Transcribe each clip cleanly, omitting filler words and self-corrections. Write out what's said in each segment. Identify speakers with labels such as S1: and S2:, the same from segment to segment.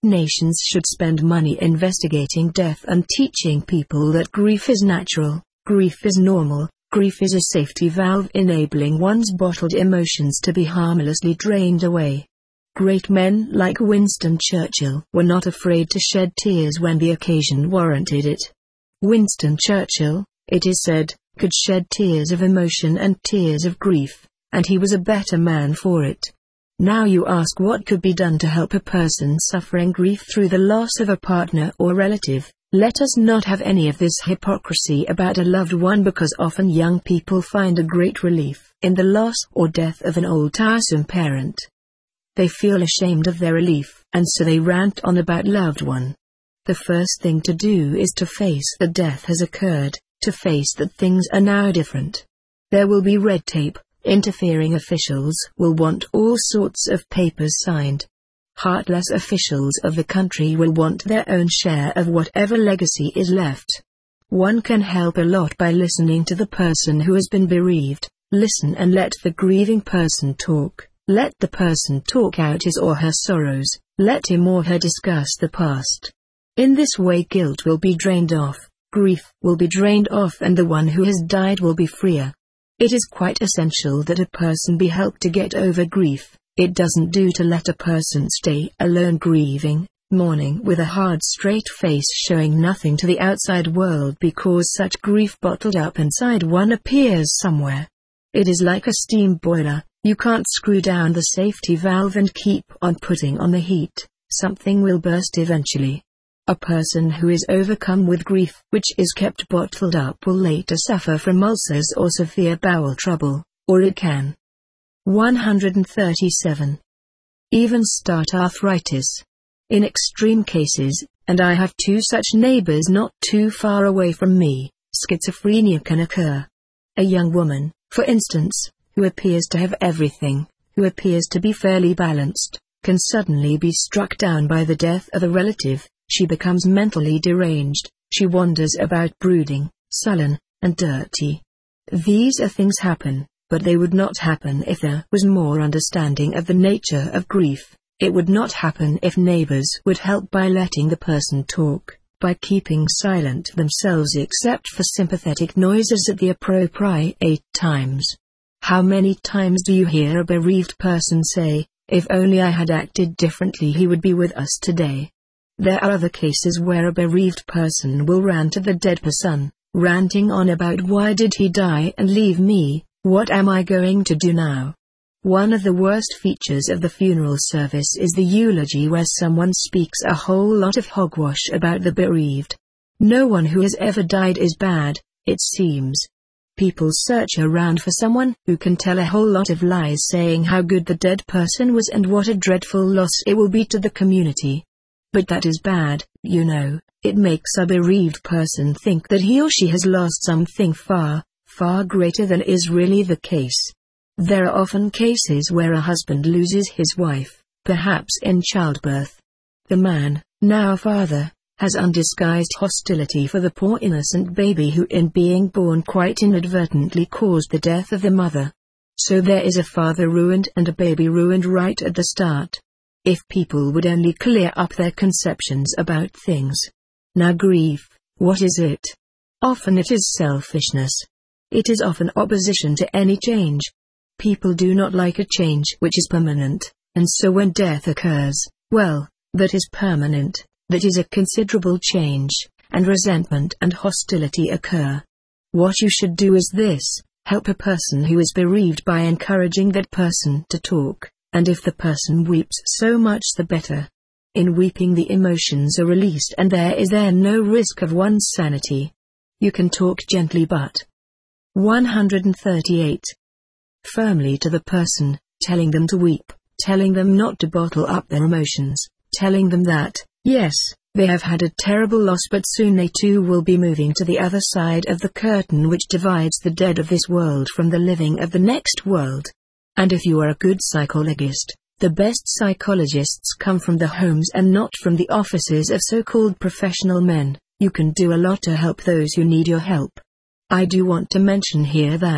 S1: Nations should spend money investigating death and teaching people that grief is natural, grief is normal, grief is a safety valve enabling one's bottled emotions to be harmlessly drained away. Great men like Winston Churchill were not afraid to shed tears when the occasion warranted it. Winston Churchill, it is said, could shed tears of emotion and tears of grief, and he was a better man for it. Now you ask what could be done to help a person suffering grief through the loss of a partner or relative. Let us not have any of this hypocrisy about a loved one, because often young people find a great relief in the loss or death of an old tiresome parent. They feel ashamed of their relief, and so they rant on about loved one. The first thing to do is to face that death has occurred, to face that things are now different. There will be red tape. Interfering officials will want all sorts of papers signed. Heartless officials of the country will want their own share of whatever legacy is left. One can help a lot by listening to the person who has been bereaved. Listen and let the grieving person talk. Let the person talk out his or her sorrows. Let him or her discuss the past. In this way guilt will be drained off, grief will be drained off, and the one who has died will be freer. It is quite essential that a person be helped to get over grief. It doesn't do to let a person stay alone grieving, mourning with a hard straight face showing nothing to the outside world, because such grief bottled up inside one appears somewhere. It is like a steam boiler, you can't screw down the safety valve and keep on putting on the heat, something will burst eventually. A person who is overcome with grief which is kept bottled up will later suffer from ulcers or severe bowel trouble, or it can. 137. Even start arthritis. In extreme cases, and I have two such neighbors not too far away from me, schizophrenia can occur. A young woman, for instance, who appears to have everything, who appears to be fairly balanced, can suddenly be struck down by the death of a relative. She becomes mentally deranged, she wanders about brooding, sullen, and dirty. These things happen, but they would not happen if there was more understanding of the nature of grief. It would not happen if neighbors would help by letting the person talk, by keeping silent themselves except for sympathetic noises at the appropriate times. How many times do you hear a bereaved person say, "If only I had acted differently, he would be with us today"? There are other cases where a bereaved person will rant at the dead person, ranting on about why did he die and leave me, what am I going to do now? One of the worst features of the funeral service is the eulogy, where someone speaks a whole lot of hogwash about the bereaved. No one who has ever died is bad, it seems. People search around for someone who can tell a whole lot of lies saying how good the dead person was and what a dreadful loss it will be to the community. But that is bad, you know. It makes a bereaved person think that he or she has lost something far, far greater than is really the case. There are often cases where a husband loses his wife, perhaps in childbirth. The man, now father, has undisguised hostility for the poor innocent baby who in being born quite inadvertently caused the death of the mother. So there is a father ruined and a baby ruined right at the start. If people would only clear up their conceptions about things. Now grief, what is it? Often it is selfishness. It is often opposition to any change. People do not like a change which is permanent, and so when death occurs, well, that is permanent, that is a considerable change, and resentment and hostility occur. What you should do is this: help a person who is bereaved by encouraging that person to talk. And if the person weeps, so much the better. In weeping the emotions are released and there is no risk of one's sanity. You can talk gently but 138. Firmly to the person, telling them to weep, telling them not to bottle up their emotions, telling them that, yes, they have had a terrible loss, but soon they too will be moving to the other side of the curtain which divides the dead of this world from the living of the next world. And if you are a good psychologist, the best psychologists come from the homes and not from the offices of so-called professional men, you can do a lot to help those who need your help. I do want to mention here that,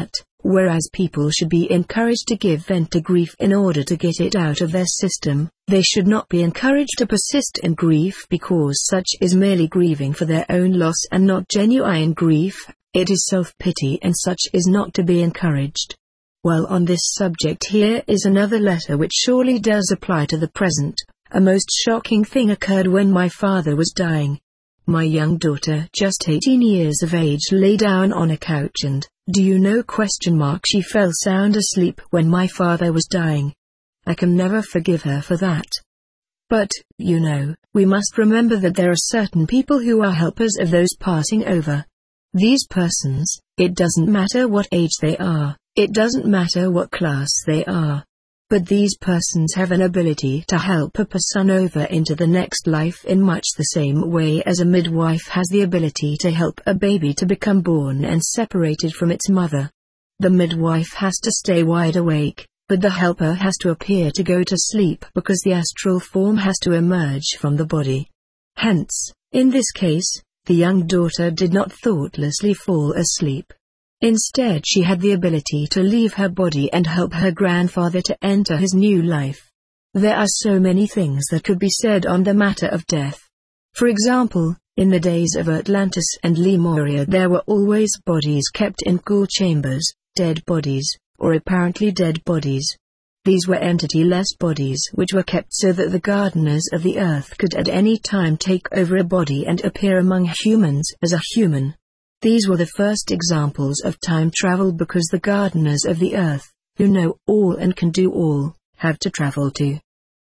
S1: Whereas people should be encouraged to give vent to grief in order to get it out of their system, they should not be encouraged to persist in grief because such is merely grieving for their own loss and not genuine grief. It is self-pity and such is not to be encouraged. Well, on this subject here is another letter which surely does apply to the present. A most shocking thing occurred when my father was dying. My young daughter, just 18 years of age, lay down on a couch and, she fell sound asleep when my father was dying. I can never forgive her for that. But, we must remember that there are certain people who are helpers of those passing over. These persons, it doesn't matter what age they are, it doesn't matter what class they are. But these persons have an ability to help a person over into the next life in much the same way as a midwife has the ability to help a baby to become born and separated from its mother. The midwife has to stay wide awake, but the helper has to appear to go to sleep because the astral form has to emerge from the body. Hence, in this case, the young daughter did not thoughtlessly fall asleep. Instead, she had the ability to leave her body and help her grandfather to enter his new life. There are so many things that could be said on the matter of death. For example, in the days of Atlantis and Lemuria there were always bodies kept in cool chambers, dead bodies, or apparently dead bodies. These were entity-less bodies which were kept so that the gardeners of the earth could at any time take over a body and appear among humans as a human. These were the first examples of time travel because the gardeners of the earth, who know all and can do all, have to travel to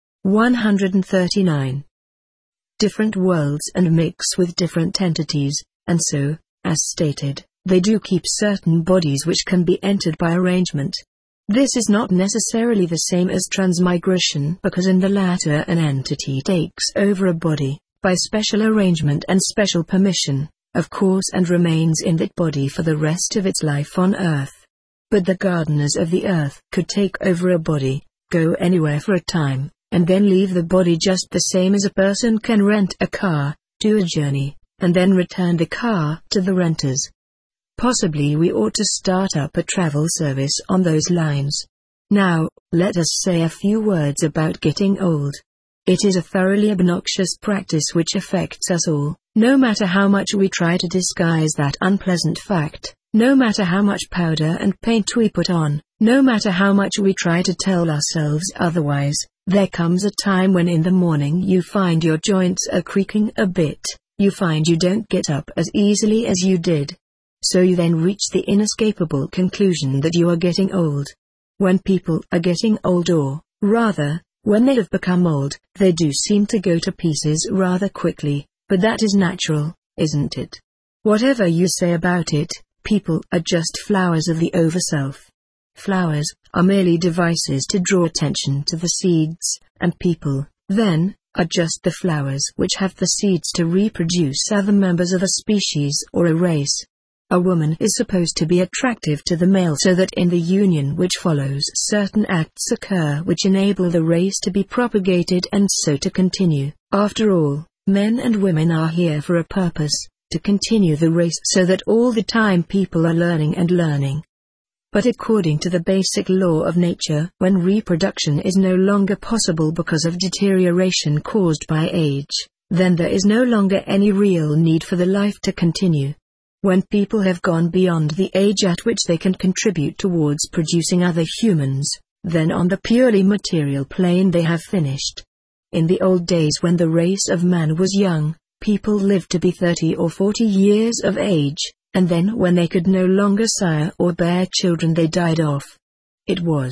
S1: 139 different worlds and mix with different entities, and so, as stated, they do keep certain bodies which can be entered by arrangement. This is not necessarily the same as transmigration because in the latter an entity takes over a body, by special arrangement and special permission, of course, and remains in that body for the rest of its life on earth. But the gardeners of the earth could take over a body, go anywhere for a time, and then leave the body just the same as a person can rent a car, do a journey, and then return the car to the renters. Possibly we ought to start up a travel service on those lines. Now, let us say a few words about getting old. It is a thoroughly obnoxious practice which affects us all, no matter how much we try to disguise that unpleasant fact, no matter how much powder and paint we put on, no matter how much we try to tell ourselves otherwise. There comes a time when in the morning you find your joints are creaking a bit, you find you don't get up as easily as you did. So you then reach the inescapable conclusion that you are getting old. When people are getting old, or, rather, when they have become old, they do seem to go to pieces rather quickly, but that is natural, isn't it? Whatever you say about it, people are just flowers of the overself. Flowers are merely devices to draw attention to the seeds, and people, then, are just the flowers which have the seeds to reproduce other members of a species or a race. A woman is supposed to be attractive to the male so that in the union which follows certain acts occur which enable the race to be propagated and so to continue. After all, men and women are here for a purpose, to continue the race so that all the time people are learning and learning. But according to the basic law of nature, when reproduction is no longer possible because of deterioration caused by age, then there is no longer any real need for the life to continue. When people have gone beyond the age at which they can contribute towards producing other humans, then on the purely material plane they have finished. In the old days when the race of man was young, people lived to be 30 or 40 years of age, and then when they could no longer sire or bear children they died off. It was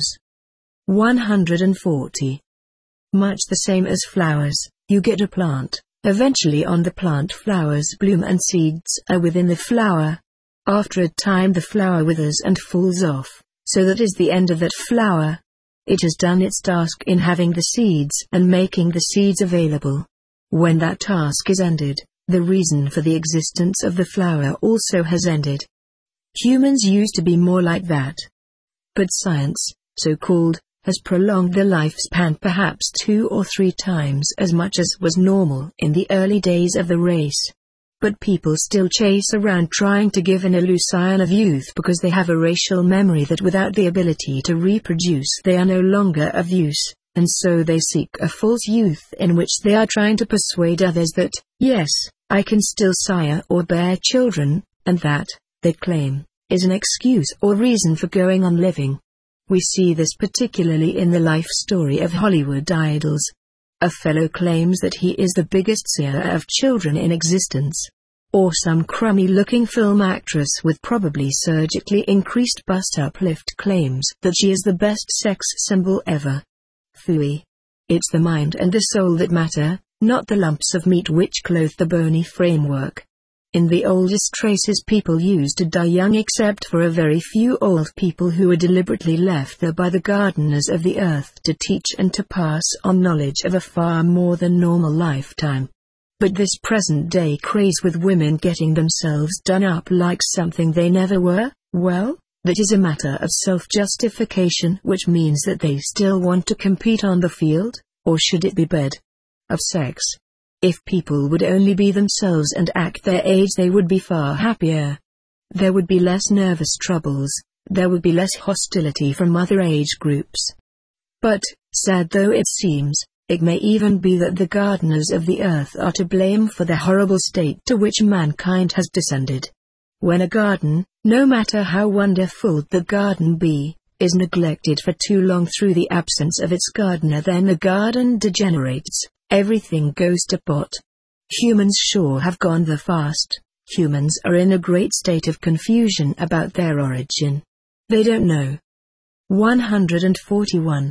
S1: 140. Much the same as flowers, you get a plant. Eventually on the plant flowers bloom and seeds are within the flower. After a time the flower withers and falls off, so that is the end of that flower. It has done its task in having the seeds and making the seeds available. When that task is ended, the reason for the existence of the flower also has ended. Humans used to be more like that. But science, so-called, has prolonged the lifespan perhaps 2 or 3 times as much as was normal in the early days of the race. But people still chase around trying to give an illusion of youth because they have a racial memory that without the ability to reproduce they are no longer of use, and so they seek a false youth in which they are trying to persuade others that, yes, I can still sire or bear children, and that, they claim, is an excuse or reason for going on living. We see this particularly in the life story of Hollywood idols. A fellow claims that he is the biggest seer of children in existence. Or some crummy-looking film actress with probably surgically increased bust uplift claims that she is the best sex symbol ever. Phooey. It's the mind and the soul that matter, not the lumps of meat which clothe the bony framework. In the oldest traces people used to die young except for a very few old people who were deliberately left there by the gardeners of the earth to teach and to pass on knowledge of a far more than normal lifetime. But this present-day craze with women getting themselves done up like something they never were, well, that is a matter of self-justification, which means that they still want to compete on the field, or should it be bed of sex? If people would only be themselves and act their age, they would be far happier. There would be less nervous troubles, there would be less hostility from other age groups. But, sad though it seems, it may even be that the gardeners of the earth are to blame for the horrible state to which mankind has descended. When a garden, no matter how wonderful the garden be, is neglected for too long through the absence of its gardener, then the garden degenerates. Everything goes to pot. Humans sure have gone the fast. Humans are in a great state of confusion about their origin. They don't know. 141.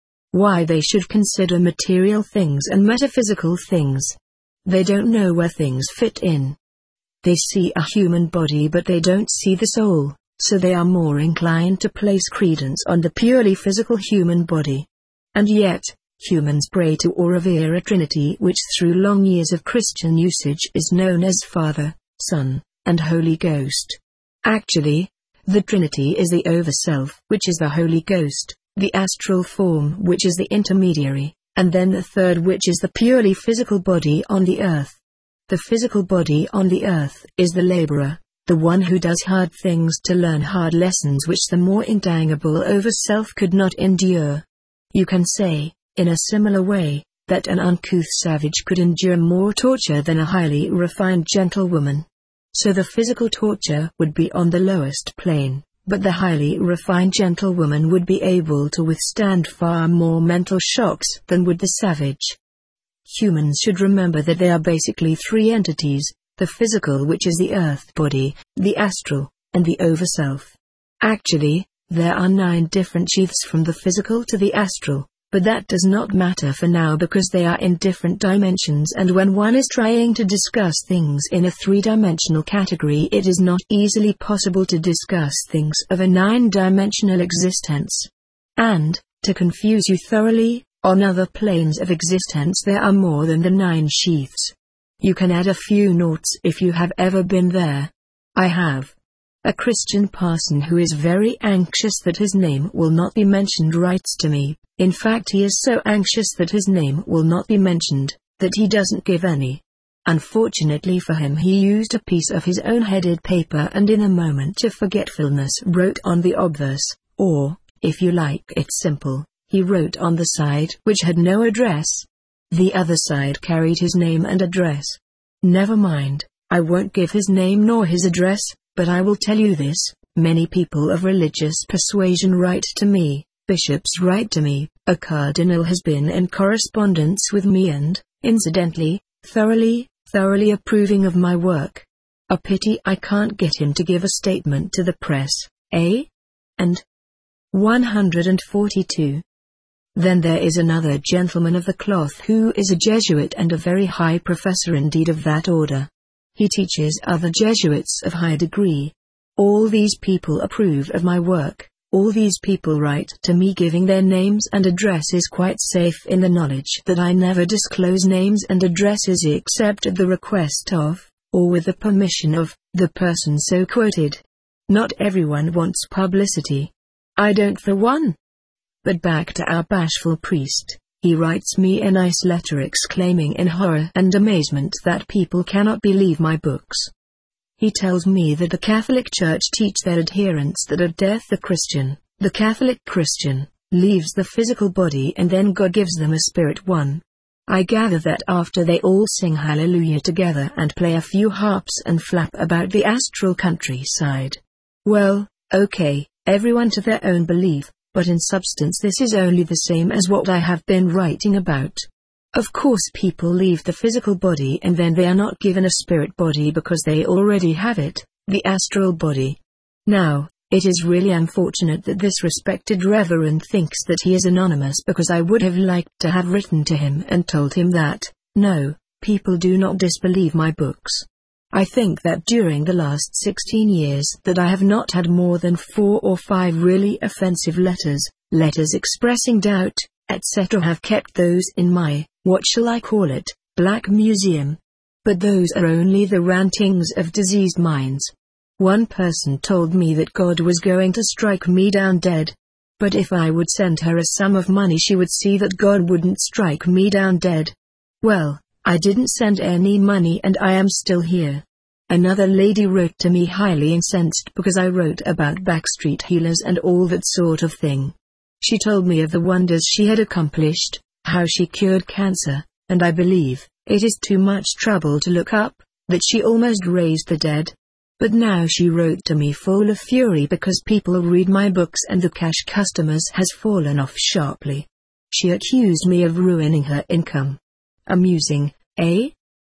S1: Why they should consider material things and metaphysical things. They don't know where things fit in. They see a human body but they don't see the soul, so they are more inclined to place credence on the purely physical human body. And yet, humans pray to or revere a Trinity which through long years of Christian usage is known as Father, Son, and Holy Ghost. Actually, the Trinity is the Overself, which is the Holy Ghost, the astral form which is the intermediary, and then the third which is the purely physical body on the earth. The physical body on the earth is the laborer, the one who does hard things to learn hard lessons which the more intangible Overself could not endure. You can say, in a similar way, that an uncouth savage could endure more torture than a highly refined gentlewoman. So the physical torture would be on the lowest plane, but the highly refined gentlewoman would be able to withstand far more mental shocks than would the savage. Humans should remember that they are basically three entities, the physical which is the earth body, the astral, and the Overself. Actually, there are 9 different sheaths from the physical to the astral. But that does not matter for now because they are in different dimensions, and when one is trying to discuss things in a 3-dimensional category, it is not easily possible to discuss things of a 9-dimensional existence. And, to confuse you thoroughly, on other planes of existence there are more than the 9 sheaths. You can add a few noughts if you have ever been there. I have. A Christian parson who is very anxious that his name will not be mentioned writes to me. In fact, he is so anxious that his name will not be mentioned, that he doesn't give any. Unfortunately for him, he used a piece of his own headed paper and in a moment of forgetfulness wrote on the obverse, or, if you like it simple, he wrote on the side which had no address. The other side carried his name and address. Never mind, I won't give his name nor his address, but I will tell you this, many people of religious persuasion write to me. Bishops write to me, a cardinal has been in correspondence with me and, incidentally, thoroughly approving of my work. A pity I can't get him to give a statement to the press, eh? And 142. Then there is another gentleman of the cloth who is a Jesuit and a very high professor indeed of that order. He teaches other Jesuits of high degree. All these people approve of my work. All these people write to me giving their names and addresses, quite safe in the knowledge that I never disclose names and addresses except at the request of, or with the permission of, the person so quoted. Not everyone wants publicity. I don't for one. But back to our bashful priest. He writes me a nice letter exclaiming in horror and amazement that people cannot believe my books. He tells me that the Catholic Church teach their adherents that at death the Catholic Christian, leaves the physical body and then God gives them a spirit one. I gather that after they all sing hallelujah together and play a few harps and flap about the astral countryside. Well, okay, everyone to their own belief, but in substance this is only the same as what I have been writing about. Of course people leave the physical body and then they are not given a spirit body because they already have it, the astral body. Now, it is really unfortunate that this respected reverend thinks that he is anonymous, because I would have liked to have written to him and told him that, no, people do not disbelieve my books. I think that during the last 16 years that I have not had more than 4 or 5 really offensive letters expressing doubt, etc. have kept those in my, what shall I call it, black museum. But those are only the rantings of diseased minds. One person told me that God was going to strike me down dead. But if I would send her a sum of money she would see that God wouldn't strike me down dead. Well, I didn't send any money and I am still here. Another lady wrote to me highly incensed because I wrote about backstreet healers and all that sort of thing. She told me of the wonders she had accomplished, how she cured cancer, and I believe, it is too much trouble to look up, that she almost raised the dead. But now she wrote to me full of fury because people read my books and the cash customers has fallen off sharply. She accused me of ruining her income. Amusing, eh?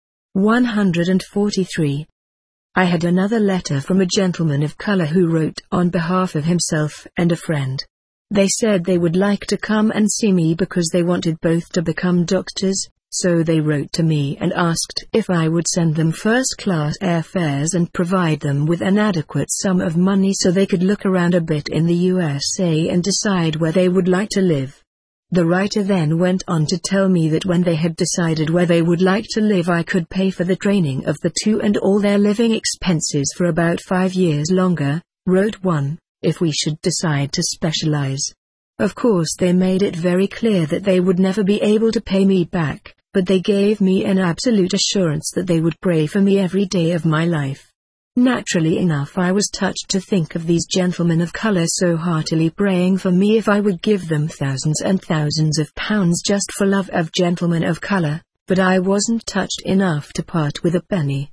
S1: 143. I had another letter from a gentleman of color who wrote on behalf of himself and a friend. They said they would like to come and see me because they wanted both to become doctors. So they wrote to me and asked if I would send them first-class airfares and provide them with an adequate sum of money so they could look around a bit in the USA and decide where they would like to live. The writer then went on to tell me that when they had decided where they would like to live I could pay for the training of the two and all their living expenses for about 5 years longer, wrote one, if we should decide to specialize. Of course they made it very clear that they would never be able to pay me back. But they gave me an absolute assurance that they would pray for me every day of my life. Naturally enough I was touched to think of these gentlemen of color so heartily praying for me if I would give them thousands and thousands of pounds just for love of gentlemen of color, but I wasn't touched enough to part with a penny.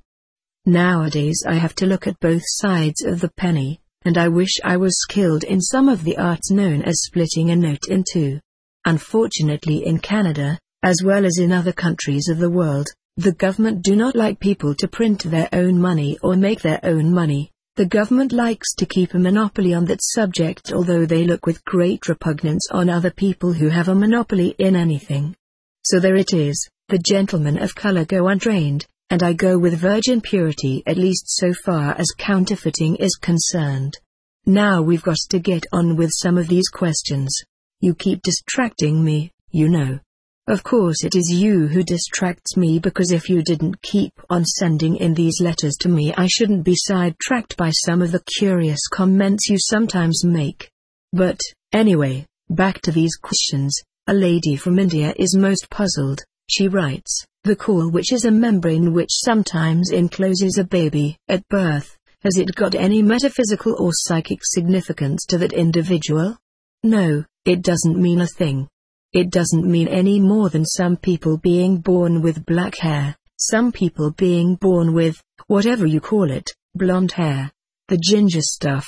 S1: Nowadays I have to look at both sides of the penny, and I wish I was skilled in some of the arts known as splitting a note in two. Unfortunately in Canada, as well as in other countries of the world, the government do not like people to print their own money or make their own money. The government likes to keep a monopoly on that subject, although they look with great repugnance on other people who have a monopoly in anything. So there it is, the gentlemen of color go untrained, and I go with virgin purity, at least so far as counterfeiting is concerned. Now we've got to get on with some of these questions. You keep distracting me, you know. Of course it is you who distracts me, because if you didn't keep on sending in these letters to me I shouldn't be sidetracked by some of the curious comments you sometimes make. But, anyway, back to these questions. A lady from India is most puzzled. She writes, the caul, which is a membrane which sometimes encloses a baby at birth, has it got any metaphysical or psychic significance to that individual? No, it doesn't mean a thing. It doesn't mean any more than some people being born with black hair, some people being born with, whatever you call it, blonde hair. The ginger stuff.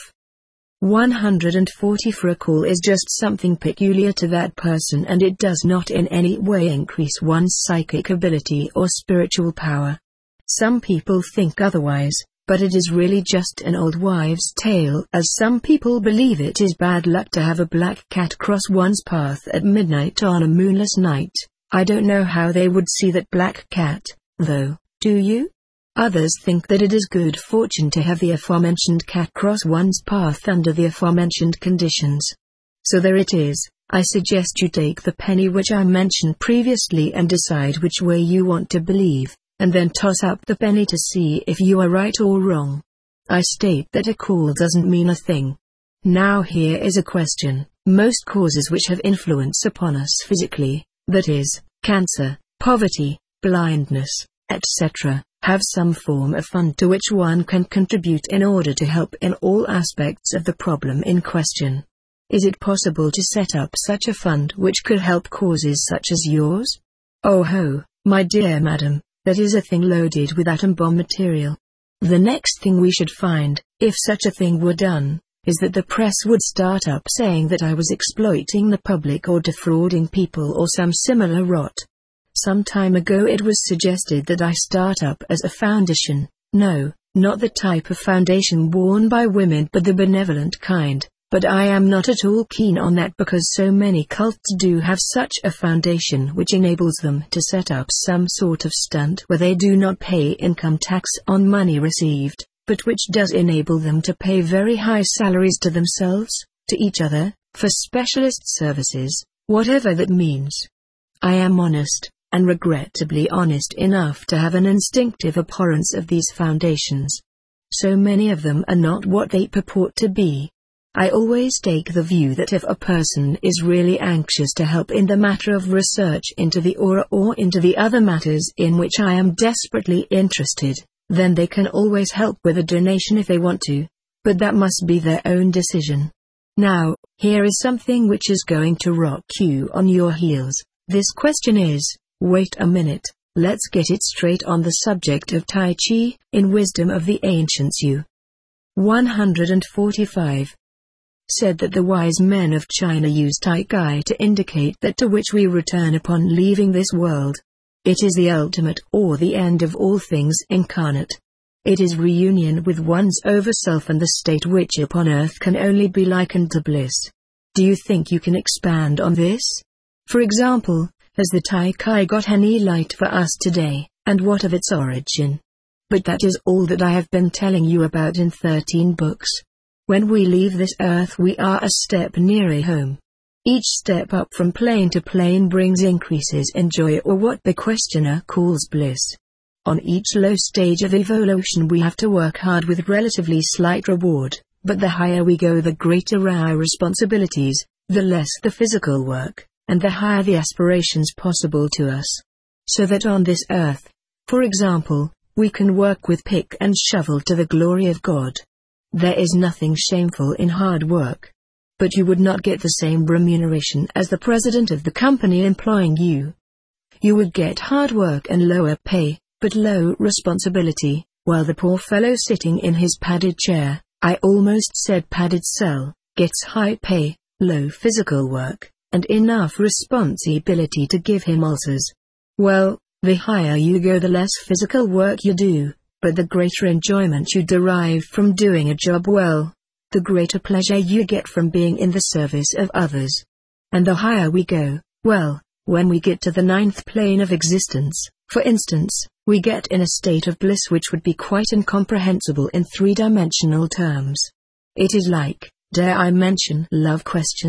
S1: 140. For a caul is just something peculiar to that person, and it does not in any way increase one's psychic ability or spiritual power. Some people think otherwise, but it is really just an old wives' tale, as some people believe it is bad luck to have a black cat cross one's path at midnight on a moonless night. I don't know how they would see that black cat, though, do you? Others think that it is good fortune to have the aforementioned cat cross one's path under the aforementioned conditions. So there it is. I suggest you take the penny which I mentioned previously and decide which way you want to believe, and then toss up the penny to see if you are right or wrong. I state that a caul doesn't mean a thing. Now here is a question. Most causes which have influence upon us physically, that is, cancer, poverty, blindness, etc., have some form of fund to which one can contribute in order to help in all aspects of the problem in question. Is it possible to set up such a fund which could help causes such as yours? Oh ho, my dear madam, that is a thing loaded with atom bomb material. The next thing we should find, if such a thing were done, is that the press would start up saying that I was exploiting the public or defrauding people or some similar rot. Some time ago it was suggested that I start up as a foundation, no, not the type of foundation worn by women but the benevolent kind, but I am not at all keen on that because so many cults do have such a foundation which enables them to set up some sort of stunt where they do not pay income tax on money received, but which does enable them to pay very high salaries to themselves, to each other, for specialist services, whatever that means. I am honest, and regrettably honest enough to have an instinctive abhorrence of these foundations. So many of them are not what they purport to be. I always take the view that if a person is really anxious to help in the matter of research into the aura or into the other matters in which I am desperately interested, then they can always help with a donation if they want to, but that must be their own decision. Now, here is something which is going to rock you on your heels. This question is, wait a minute, let's get it straight on the subject of Tai Chi, in Wisdom of the Ancients U. 145. Said that the wise men of China use Tai Chi to indicate that to which we return upon leaving this world. It is the ultimate or the end of all things incarnate. It is reunion with one's overself and the state which upon earth can only be likened to bliss. Do you think you can expand on this? For example, has the Tai Chi got any light for us today, and what of its origin? But that is all that I have been telling you about in 13 books. When we leave this earth we are a step nearer home. Each step up from plane to plane brings increases in joy or what the questioner calls bliss. On each low stage of evolution we have to work hard with relatively slight reward, but the higher we go the greater our responsibilities, the less the physical work, and the higher the aspirations possible to us. So that on this earth, for example, we can work with pick and shovel to the glory of God. There is nothing shameful in hard work. But you would not get the same remuneration as the president of the company employing you. You would get hard work and lower pay, but low responsibility, while the poor fellow sitting in his padded chair, I almost said padded cell, gets high pay, low physical work, and enough responsibility to give him ulcers. Well, the higher you go the less physical work you do, but the greater enjoyment you derive from doing a job well. The greater pleasure you get from being in the service of others. And the higher we go, well, when we get to the 9th plane of existence, for instance, we get in a state of bliss which would be quite incomprehensible in 3-dimensional terms. It is like, dare I mention love ?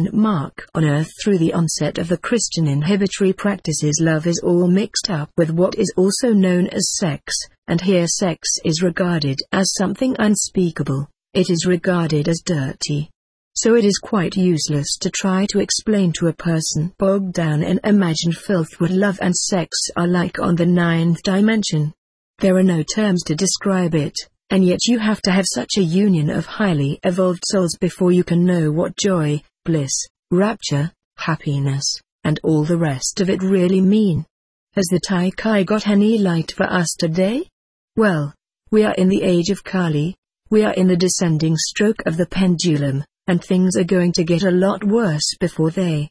S1: On earth through the onset of the Christian inhibitory practices love is all mixed up with what is also known as sex, and here sex is regarded as something unspeakable. It is regarded as dirty. So it is quite useless to try to explain to a person bogged down in imagined filth what love and sex are like on the 9th dimension. There are no terms to describe it, and yet you have to have such a union of highly evolved souls before you can know what joy, bliss, rapture, happiness, and all the rest of it really mean. Has the Tai Chi got any light for us today? Well, we are in the age of Kali. We are in the descending stroke of the pendulum, and things are going to get a lot worse before they.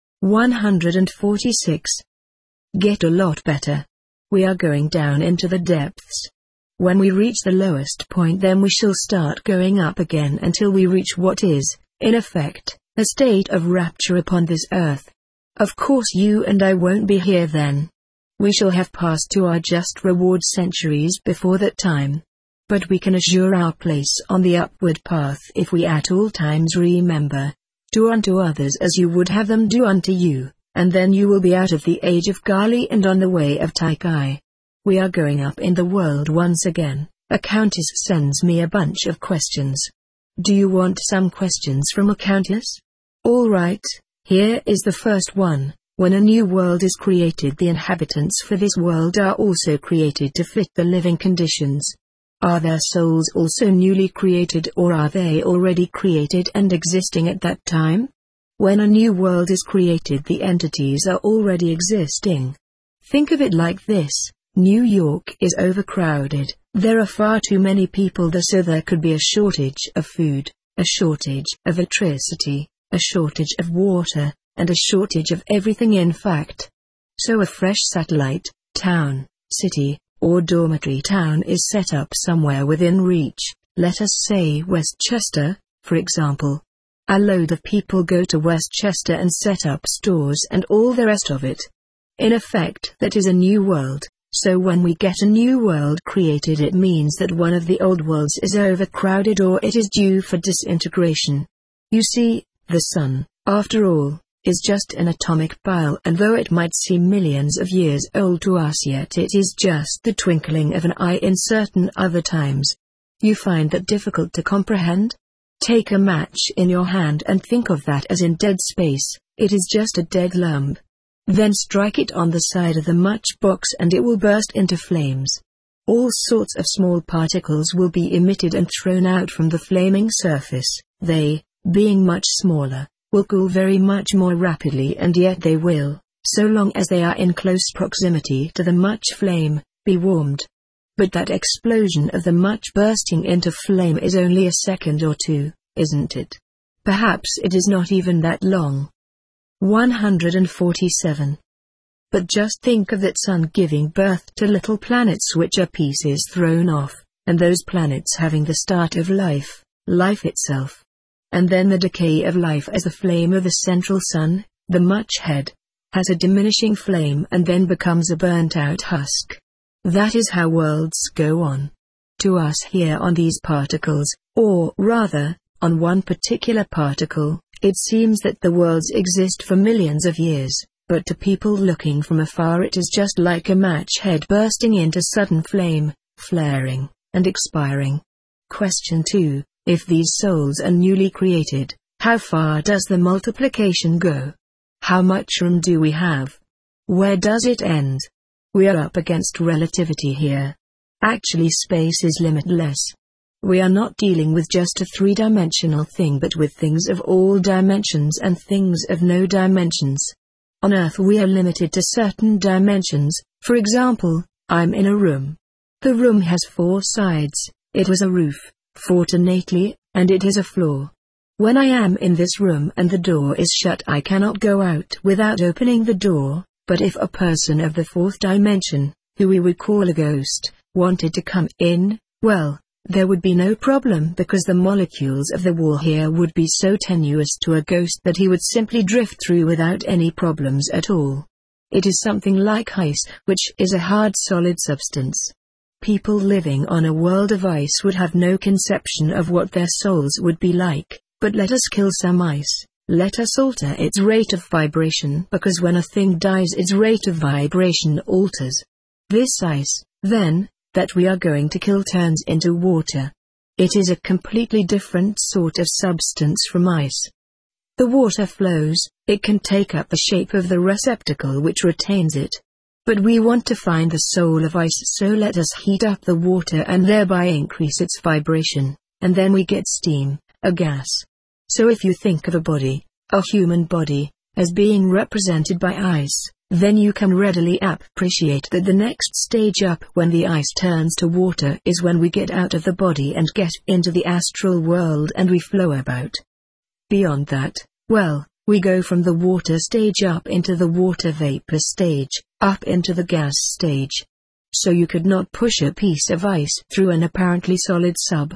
S1: 146. Get a lot better. We are going down into the depths. When we reach the lowest point then we shall start going up again until we reach what is, in effect, a state of rapture upon this earth. Of course you and I won't be here then. We shall have passed to our just reward centuries before that time. But we can assure our place on the upward path if we at all times remember, do unto others as you would have them do unto you, and then you will be out of the age of Kali and on the way of Tai Chi. We are going up in the world once again. A countess sends me a bunch of questions. Do you want some questions from a countess? All right, here is the first one. When a new world is created, the inhabitants for this world are also created to fit the living conditions. Are their souls also newly created, or are they already created and existing at that time? When a new world is created, the entities are already existing. Think of it like this: New York is overcrowded. There are far too many people there, so there could be a shortage of food, a shortage of electricity, a shortage of water, and a shortage of everything, in fact. So a fresh satellite town, city, or dormitory town is set up somewhere within reach, let us say Westchester, for example. A load of people go to Westchester and set up stores and all the rest of it. In effect, that is a new world. So when we get a new world created, it means that one of the old worlds is overcrowded, or it is due for disintegration. You see, the sun, after all, is just an atomic bile, and though it might seem millions of years old to us, yet it is just the twinkling of an eye in certain other times. You find that difficult to comprehend? Take a match in your hand and think of that as in dead space. It is just a dead lump. Then strike it on the side of the matchbox and it will burst into flames. All sorts of small particles will be emitted and thrown out from the flaming surface. They, being much smaller, will cool very much more rapidly, and yet they will, so long as they are in close proximity to the match flame, be warmed. But that explosion of the match bursting into flame is only a second or two, isn't it? Perhaps it is not even that long. 147. But just think of that sun giving birth to little planets which are pieces thrown off, and those planets having the start of life, life itself. And then the decay of life as the flame of the central sun, the match head, has a diminishing flame and then becomes a burnt-out husk. That is how worlds go on. To us here on these particles, or rather, on one particular particle, it seems that the worlds exist for millions of years, but to people looking from afar it is just like a match head bursting into sudden flame, flaring, and expiring. Question 2. If these souls are newly created, how far does the multiplication go? How much room do we have? Where does it end? We are up against relativity here. Actually, space is limitless. We are not dealing with just a three-dimensional thing, but with things of all dimensions and things of no dimensions. On Earth we are limited to certain dimensions. For example, I'm in a room. The room has 4 sides, it has a roof, fortunately, and it has a floor. When I am in this room and the door is shut, I cannot go out without opening the door. But if a person of the 4th dimension, who we would call a ghost, wanted to come in, well, there would be no problem, because the molecules of the wall here would be so tenuous to a ghost that he would simply drift through without any problems at all. It is something like ice, which is a hard solid substance. People living on a world of ice would have no conception of what their souls would be like, but let us kill some ice. Let us alter its rate of vibration, because when a thing dies its rate of vibration alters. This ice, then, that we are going to kill turns into water. It is a completely different sort of substance from ice. The water flows, it can take up the shape of the receptacle which retains it. But we want to find the soul of ice, so let us heat up the water and thereby increase its vibration, and then we get steam, a gas. So if you think of a body, a human body, as being represented by ice, then you can readily appreciate that the next stage up when the ice turns to water is when we get out of the body and get into the astral world and we flow about. Beyond that, well, we go from the water stage up into the water vapor stage, up into the gas stage. So you could not push a piece of ice through an apparently solid sub.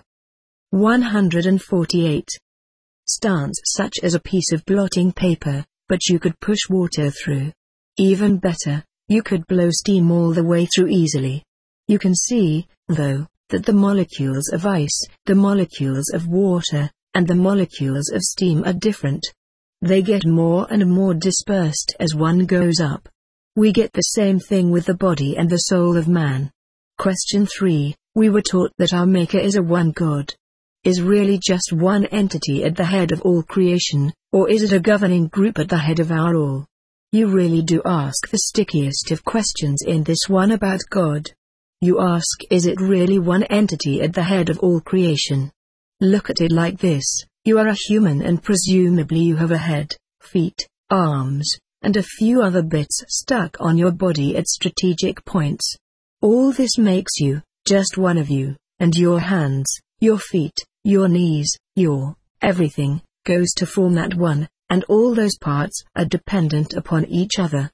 S1: 148. Stance such as a piece of blotting paper, but you could push water through. Even better, you could blow steam all the way through easily. You can see, though, that the molecules of ice, the molecules of water, and the molecules of steam are different. They get more and more dispersed as one goes up. We get the same thing with the body and the soul of man. Question 3. We were taught that our Maker is a one God. Is really just one entity at the head of all creation, or is it a governing group at the head of our all? You really do ask the stickiest of questions in this one about God. You ask, is it really one entity at the head of all creation? Look at it like this: you are a human and presumably you have a head, feet, arms, and a few other bits stuck on your body at strategic points. All this makes you, just one of you, and your hands, your feet, your knees, your everything, goes to form that one, and all those parts are dependent upon each other.